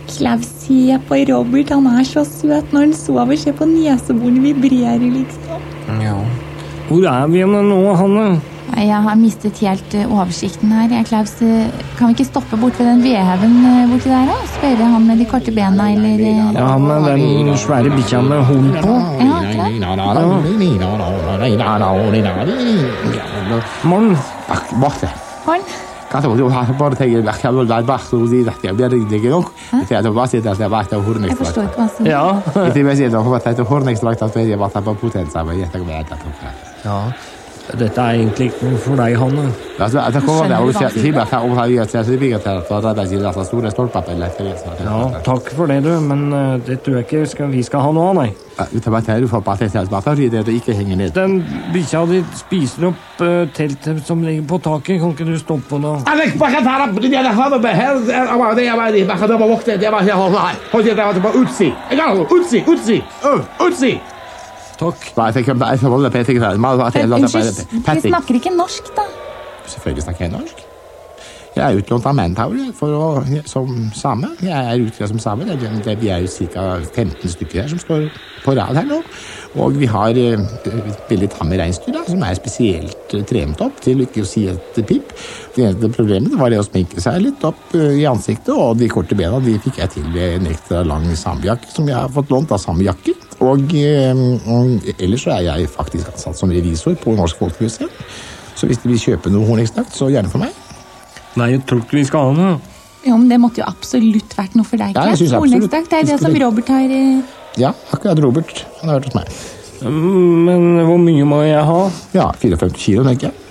Klaus, se på Robert, han så søt når han sover. Se på neseborene vibrerer, liksom. Ja. Hvor vi nå, Hanne? Jeg har mistet helt oversikten her. Klaus, kan vi ikke stoppe bort ved den vedheven borti der, da? Spørre han med de korte bena, eller... Ja, han med den svære bikkja med horn på. Ja, klar. Morgen. Borte. Horn? Kan jeg bare tenke, jeg kan vel være bak og si at jeg blir ikke nok. Jeg bare sier at jeg var hornekstrakt. Jeg forstår ikke hva som... Ja. Jeg vil si at jeg hornekstrakt at jeg var på potenser. Ja. Dette egentlig ikke for deg, Hanne. Det kommer det å si at jeg har bygget til at det er store stolper på eller. Ja, takk for det, du, men det tror jeg ikke vi skal ha noe av, nei. Vet du hva du får på at det ikke henger ned? Den bikkja di spiser opp teltet som ligger på taket. Kan ikke du stoppe på noe? Alex, bare ta opp det der har med her. Det var vokte, det var her. Hold det var på utsi. Utsi. Takk. Vi snakker ikke norsk, da. Selvfølgelig snakker jeg norsk. Jeg utlånt av Manpower som same. Jeg utkledd som same. Vi jo ca. 15 stykker her som står på rad her nå. Og vi har veldig tamme reinsdyr som spesielt trenet opp til ikke å si et pip. Det eneste problemet var det å sminke seg litt opp i ansiktet, og de korte bena de fikk jeg til ved en ekstra lang samjakke som jeg har fått lånt av samme jakke. Og ellers så jeg faktisk ansatt som revisor på Norsk Folkemuseum. Så hvis de vil kjøpe noe hornekstrakt, så gjerne for meg. Nei, jeg tror ikke vi skal ha noe. Jo, men det måtte jo absolutt vært noe for deg, Ja, jeg synes absolutt. Det det som Robert har... Ja, akkurat Robert. Han har hørt hos meg. Men hvor mye må jeg ha? Ja, 54 kilo, tenker jeg.